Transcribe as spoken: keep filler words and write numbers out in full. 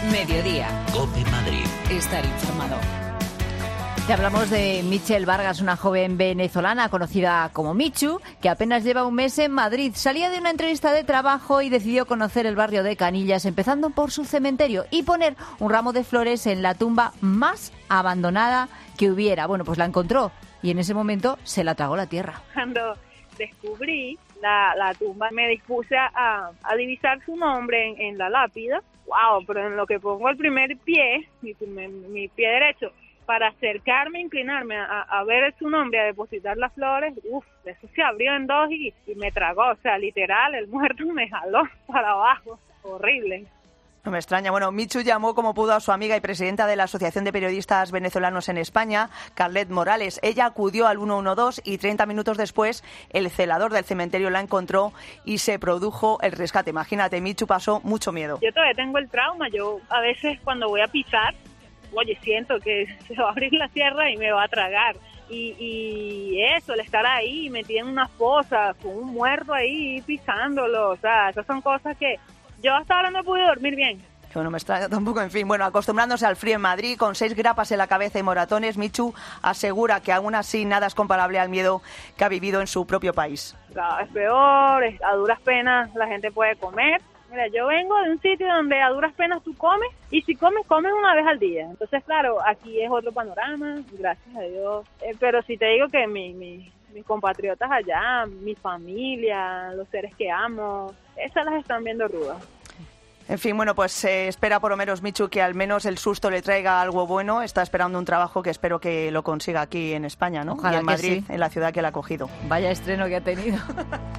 Mediodía. COPE Madrid. Estar informado. Te hablamos de Michelle Vargas, una joven venezolana conocida como Michu, que apenas lleva un mes en Madrid. Salía de una entrevista de trabajo y decidió conocer el barrio de Canillas, empezando por su cementerio y poner un ramo de flores en la tumba más abandonada que hubiera. Bueno, pues la encontró y en ese momento se la tragó la tierra. Cuando descubrí la, la tumba, me dispuse a, a divisar su nombre en, en la lápida. ¡Wow! Pero en lo que pongo el primer pie, mi, mi, mi pie derecho, para acercarme, inclinarme a, a ver su nombre, a depositar las flores, uff, eso se abrió en dos y, y me tragó, o sea, literal, el muerto me jaló para abajo, horrible. No me extraña. Bueno, Michu llamó como pudo a su amiga y presidenta de la Asociación de Periodistas Venezolanos en España, Carlet Morales. Ella acudió al ciento doce y treinta minutos después el celador del cementerio la encontró y se produjo el rescate. Imagínate, Michu pasó mucho miedo. Yo todavía tengo el trauma, yo a veces cuando voy a pisar, oye, siento que se va a abrir la tierra y me va a tragar. Y, y eso, el estar ahí metida en una fosa con un muerto ahí pisándolo, o sea, esas son cosas que yo hasta ahora no pude dormir bien. Que no me extraña tampoco, en fin. Bueno, acostumbrándose al frío en Madrid, con seis grapas en la cabeza y moratones, Michu asegura que aún así nada es comparable al miedo que ha vivido en su propio país. Claro, es peor, es, a duras penas la gente puede comer. Mira, yo vengo de un sitio donde a duras penas tú comes, y si comes, comes una vez al día. Entonces, claro, aquí es otro panorama, gracias a Dios. Eh, pero si te digo que mi, mi, mis compatriotas allá, mi familia, los seres que amo, esas las están viendo rudas. En fin, bueno, pues se eh, espera por lo menos, Michu, que al menos el susto le traiga algo bueno. Está esperando un trabajo que espero que lo consiga aquí en España, ¿no? Ojalá y en Madrid, sí. En la ciudad que la ha acogido. Vaya estreno que ha tenido.